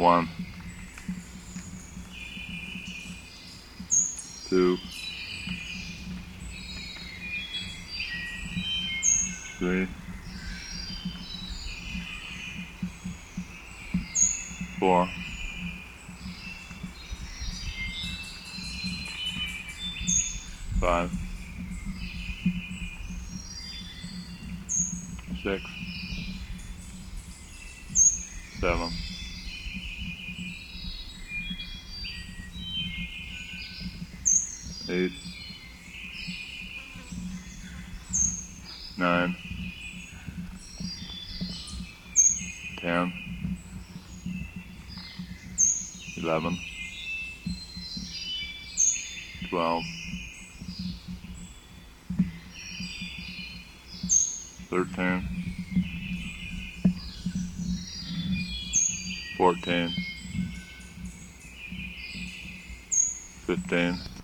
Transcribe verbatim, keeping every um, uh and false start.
One, two, three, four, five, six, seven, eight, nine, ten, eleven, twelve, thirteen, fourteen, fifteen,